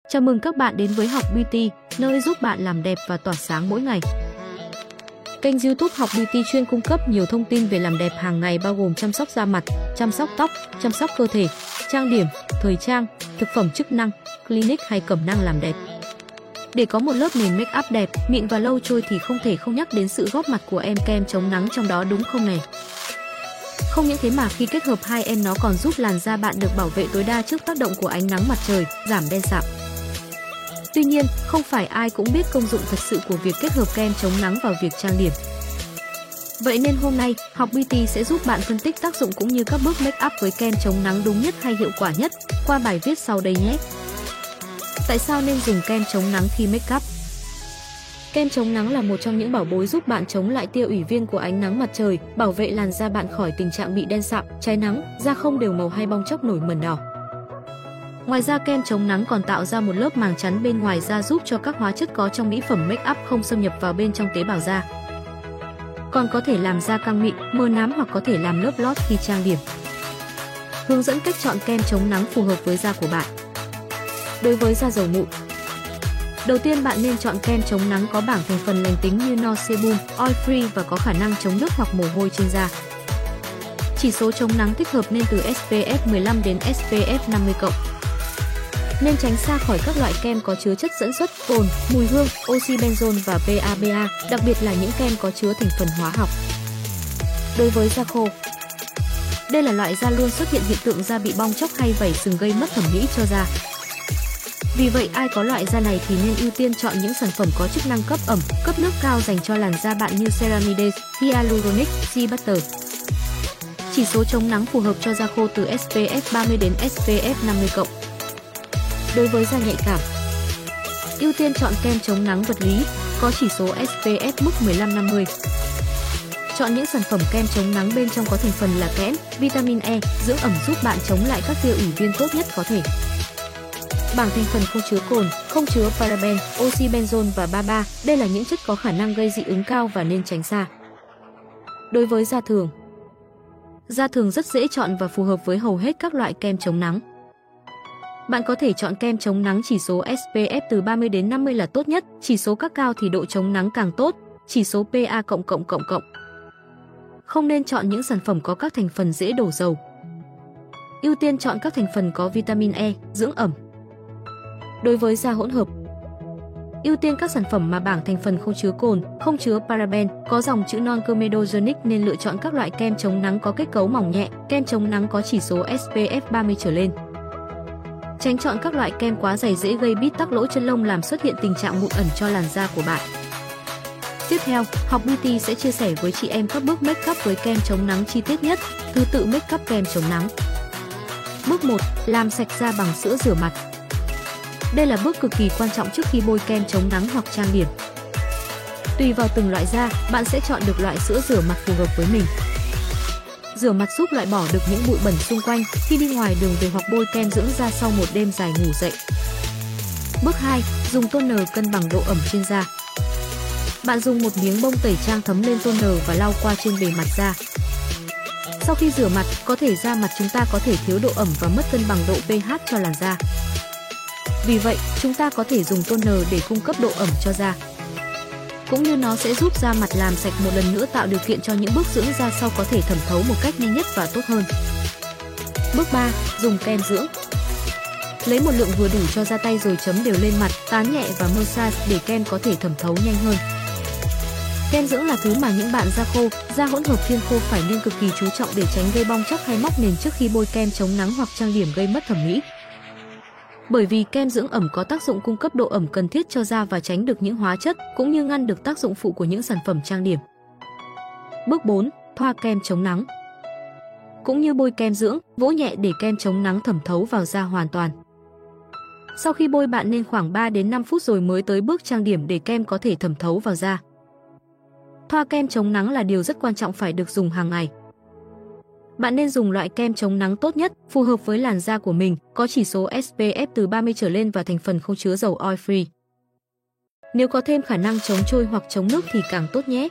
Chào mừng các bạn đến với Học Beauty, nơi giúp bạn làm đẹp và tỏa sáng mỗi ngày. Kênh YouTube Học Beauty chuyên cung cấp nhiều thông tin về làm đẹp hàng ngày bao gồm chăm sóc da mặt, chăm sóc tóc, chăm sóc cơ thể, trang điểm, thời trang, thực phẩm chức năng, clinic hay cẩm nang làm đẹp. Để có một lớp nền make up đẹp, mịn và lâu trôi thì không thể không nhắc đến sự góp mặt của em kem chống nắng trong đó đúng không này? Không những thế mà khi kết hợp hai em nó còn giúp làn da bạn được bảo vệ tối đa trước tác động của ánh nắng mặt trời, giảm đen sạm. Tuy nhiên, không phải ai cũng biết công dụng thật sự của việc kết hợp kem chống nắng vào việc trang điểm. Vậy nên hôm nay, Học Beauty sẽ giúp bạn phân tích tác dụng cũng như các bước make up với kem chống nắng đúng nhất hay hiệu quả nhất qua bài viết sau đây nhé. Tại sao nên dùng kem chống nắng khi make up? Kem chống nắng là một trong những bảo bối giúp bạn chống lại tia UV của ánh nắng mặt trời, bảo vệ làn da bạn khỏi tình trạng bị đen sạm, cháy nắng, da không đều màu hay bong tróc nổi mẩn đỏ. Ngoài ra kem chống nắng còn tạo ra một lớp màng chắn bên ngoài da giúp cho các hóa chất có trong mỹ phẩm make up không xâm nhập vào bên trong tế bào da. Còn có thể làm da căng mịn, mờ nám hoặc có thể làm lớp lót khi trang điểm. Hướng dẫn cách chọn kem chống nắng phù hợp với da của bạn. Đối với da dầu mụn, đầu tiên bạn nên chọn kem chống nắng có bảng thành phần lành tính như no sebum, oil free và có khả năng chống nước hoặc mồ hôi trên da. Chỉ số chống nắng thích hợp nên từ SPF 15 đến SPF 50+. Nên tránh xa khỏi các loại kem có chứa chất dẫn xuất, cồn, mùi hương, oxy benzoin và PABA, đặc biệt là những kem có chứa thành phần hóa học. Đối với da khô, đây là loại da luôn xuất hiện hiện tượng da bị bong tróc hay vảy sừng gây mất thẩm mỹ cho da. Vì vậy ai có loại da này thì nên ưu tiên chọn những sản phẩm có chức năng cấp ẩm, cấp nước cao dành cho làn da bạn như Ceramide, Hyaluronic, Sea Butter. Chỉ số chống nắng phù hợp cho da khô từ SPF 30 đến SPF 50+. Đối với da nhạy cảm, ưu tiên chọn kem chống nắng vật lý, có chỉ số SPF mức 15-50. Chọn những sản phẩm kem chống nắng bên trong có thành phần là kẽm, vitamin E, dưỡng ẩm giúp bạn chống lại các tia UV tốt nhất có thể. Bảng thành phần không chứa cồn, không chứa paraben, oxy benzoin và BABA, đây là những chất có khả năng gây dị ứng cao và nên tránh xa. Đối với da thường rất dễ chọn và phù hợp với hầu hết các loại kem chống nắng. Bạn có thể chọn kem chống nắng chỉ số SPF từ 30 đến 50 là tốt nhất, chỉ số các cao thì độ chống nắng càng tốt, chỉ số PA++++. Không nên chọn những sản phẩm có các thành phần dễ đổ dầu. Ưu tiên chọn các thành phần có vitamin E, dưỡng ẩm. Đối với da hỗn hợp, ưu tiên các sản phẩm mà bảng thành phần không chứa cồn, không chứa paraben, có dòng chữ non-comedogenic nên lựa chọn các loại kem chống nắng có kết cấu mỏng nhẹ, kem chống nắng có chỉ số SPF 30 trở lên. Tránh chọn các loại kem quá dày dễ gây bít tắc lỗ chân lông làm xuất hiện tình trạng mụn ẩn cho làn da của bạn. Tiếp theo, Học Beauty sẽ chia sẻ với chị em các bước make up với kem chống nắng chi tiết nhất, thứ tự make up kem chống nắng. Bước 1. Làm sạch da bằng sữa rửa mặt. Đây là bước cực kỳ quan trọng trước khi bôi kem chống nắng hoặc trang điểm. Tùy vào từng loại da, bạn sẽ chọn được loại sữa rửa mặt phù hợp với mình. Rửa mặt giúp loại bỏ được những bụi bẩn xung quanh khi đi ngoài đường về hoặc bôi kem dưỡng da sau một đêm dài ngủ dậy. Bước 2. Dùng toner cân bằng độ ẩm trên da. Bạn dùng một miếng bông tẩy trang thấm lên toner và lau qua trên bề mặt da. Sau khi rửa mặt, có thể da mặt chúng ta có thể thiếu độ ẩm và mất cân bằng độ pH cho làn da. Vì vậy, chúng ta có thể dùng toner để cung cấp độ ẩm cho da. Cũng như nó sẽ giúp da mặt làm sạch một lần nữa tạo điều kiện cho những bước dưỡng da sau có thể thẩm thấu một cách nhanh nhất và tốt hơn. Bước 3. Dùng kem dưỡng. Lấy một lượng vừa đủ cho da tay rồi chấm đều lên mặt, tán nhẹ và massage để kem có thể thẩm thấu nhanh hơn. Kem dưỡng là thứ mà những bạn da khô, da hỗn hợp thiên khô phải nên cực kỳ chú trọng để tránh gây bong tróc hay móc nền trước khi bôi kem chống nắng hoặc trang điểm gây mất thẩm mỹ. Bởi vì kem dưỡng ẩm có tác dụng cung cấp độ ẩm cần thiết cho da và tránh được những hóa chất cũng như ngăn được tác dụng phụ của những sản phẩm trang điểm. Bước 4. Thoa kem chống nắng. Cũng như bôi kem dưỡng, vỗ nhẹ để kem chống nắng thẩm thấu vào da hoàn toàn. Sau khi bôi bạn nên khoảng 3 đến 5 phút rồi mới tới bước trang điểm để kem có thể thẩm thấu vào da. Thoa kem chống nắng là điều rất quan trọng phải được dùng hàng ngày. Bạn nên dùng loại kem chống nắng tốt nhất, phù hợp với làn da của mình, có chỉ số SPF từ 30 trở lên và thành phần không chứa dầu oil free. Nếu có thêm khả năng chống trôi hoặc chống nước thì càng tốt nhé.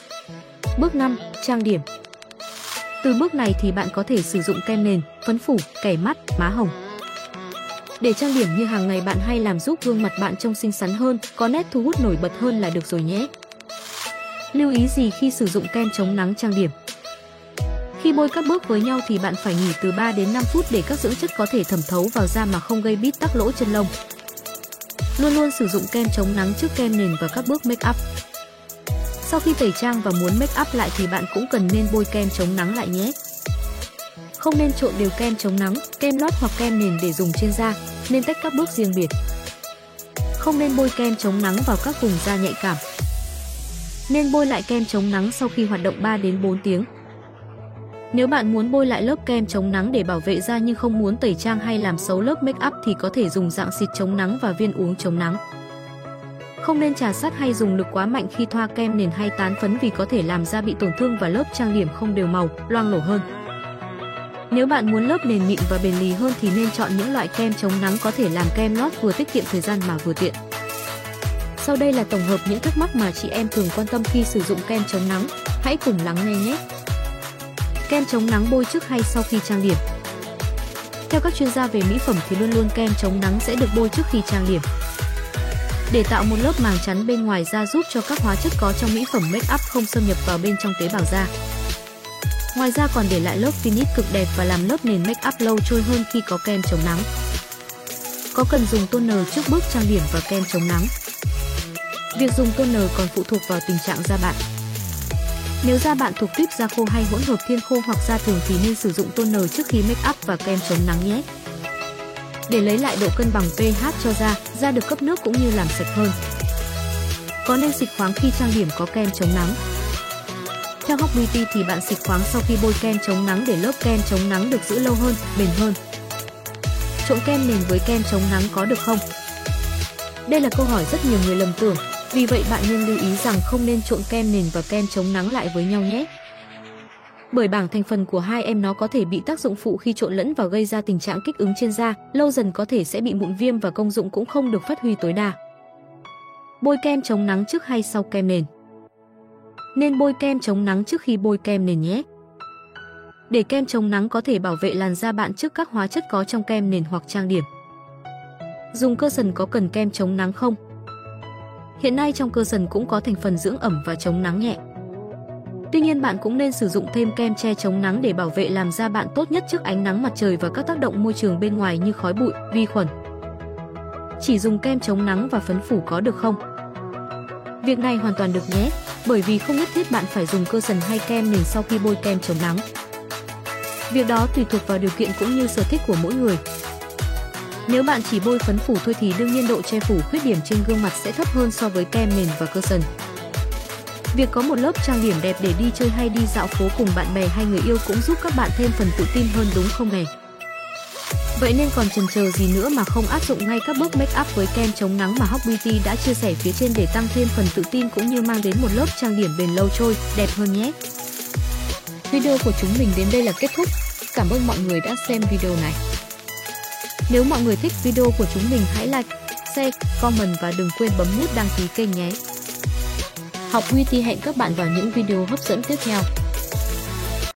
Bước 5. Trang điểm. Từ bước này thì bạn có thể sử dụng kem nền, phấn phủ, kẻ mắt, má hồng. Để trang điểm như hàng ngày bạn hay làm giúp gương mặt bạn trông xinh xắn hơn, có nét thu hút nổi bật hơn là được rồi nhé. Lưu ý gì khi sử dụng kem chống nắng trang điểm? Khi bôi các bước với nhau thì bạn phải nghỉ từ 3 đến 5 phút để các dưỡng chất có thể thẩm thấu vào da mà không gây bít tắc lỗ chân lông. Luôn luôn sử dụng kem chống nắng trước kem nền và các bước make up. Sau khi tẩy trang và muốn make up lại thì bạn cũng cần nên bôi kem chống nắng lại nhé. Không nên trộn đều kem chống nắng, kem lót hoặc kem nền để dùng trên da, nên tách các bước riêng biệt. Không nên bôi kem chống nắng vào các vùng da nhạy cảm. Nên bôi lại kem chống nắng sau khi hoạt động 3 đến 4 tiếng. Nếu bạn muốn bôi lại lớp kem chống nắng để bảo vệ da nhưng không muốn tẩy trang hay làm xấu lớp make up thì có thể dùng dạng xịt chống nắng và viên uống chống nắng. Không nên chà sát hay dùng lực quá mạnh khi thoa kem nền hay tán phấn vì có thể làm da bị tổn thương và lớp trang điểm không đều màu, loang lổ hơn. Nếu bạn muốn lớp nền mịn và bền lì hơn thì nên chọn những loại kem chống nắng có thể làm kem lót vừa tiết kiệm thời gian mà vừa tiện. Sau đây là tổng hợp những thắc mắc mà chị em thường quan tâm khi sử dụng kem chống nắng. Hãy cùng lắng nghe nhé! Kem chống nắng bôi trước hay sau khi trang điểm? Theo các chuyên gia về mỹ phẩm thì luôn luôn kem chống nắng sẽ được bôi trước khi trang điểm. Để tạo một lớp màng chắn bên ngoài da giúp cho các hóa chất có trong mỹ phẩm make up không xâm nhập vào bên trong tế bào da. Ngoài ra còn để lại lớp finish cực đẹp và làm lớp nền make up lâu trôi hơn khi có kem chống nắng. Có cần dùng toner trước bước trang điểm và kem chống nắng? Việc dùng toner còn phụ thuộc vào tình trạng da bạn. Nếu da bạn thuộc tuyếp da khô hay hỗn hợp thiên khô hoặc da thường thì nên sử dụng toner trước khi make up và kem chống nắng nhé. Để lấy lại độ cân bằng pH cho da được cấp nước cũng như làm sạch hơn. Có nên xịt khoáng khi trang điểm có kem chống nắng? Theo Hot Beauty thì bạn xịt khoáng sau khi bôi kem chống nắng để lớp kem chống nắng được giữ lâu hơn, bền hơn. Trộn kem nền với kem chống nắng có được không? Đây là câu hỏi rất nhiều người lầm tưởng, vì vậy bạn nên lưu ý rằng không nên trộn kem nền và kem chống nắng lại với nhau nhé. Bởi bảng thành phần của hai em nó có thể bị tác dụng phụ khi trộn lẫn và gây ra tình trạng kích ứng trên da, lâu dần có thể sẽ bị mụn viêm và công dụng cũng không được phát huy tối đa. Bôi kem chống nắng trước hay sau kem nền? Nên bôi kem chống nắng trước khi bôi kem nền nhé. Để kem chống nắng có thể bảo vệ làn da bạn trước các hóa chất có trong kem nền hoặc trang điểm. Dùng cushion có cần kem chống nắng không? Hiện nay trong cushion cũng có thành phần dưỡng ẩm và chống nắng nhẹ. Tuy nhiên bạn cũng nên sử dụng thêm kem che chống nắng để bảo vệ làm da bạn tốt nhất trước ánh nắng mặt trời và các tác động môi trường bên ngoài như khói bụi, vi khuẩn. Chỉ dùng kem chống nắng và phấn phủ có được không? Việc này hoàn toàn được nhé, bởi vì không nhất thiết bạn phải dùng cushion hay kem nền sau khi bôi kem chống nắng. Việc đó tùy thuộc vào điều kiện cũng như sở thích của mỗi người. Nếu bạn chỉ bôi phấn phủ thôi thì đương nhiên độ che phủ khuyết điểm trên gương mặt sẽ thấp hơn so với kem nền và cushion. Việc có một lớp trang điểm đẹp để đi chơi hay đi dạo phố cùng bạn bè hay người yêu cũng giúp các bạn thêm phần tự tin hơn đúng không nè? Vậy nên còn chần chờ gì nữa mà không áp dụng ngay các bước make up với kem chống nắng mà Hot Beauty đã chia sẻ phía trên để tăng thêm phần tự tin cũng như mang đến một lớp trang điểm bền lâu trôi, đẹp hơn nhé. Video của chúng mình đến đây là kết thúc. Cảm ơn mọi người đã xem video này. Nếu mọi người thích video của chúng mình hãy like, share, comment và đừng quên bấm nút đăng ký kênh nhé. Học Beauty hẹn các bạn vào những video hấp dẫn tiếp theo.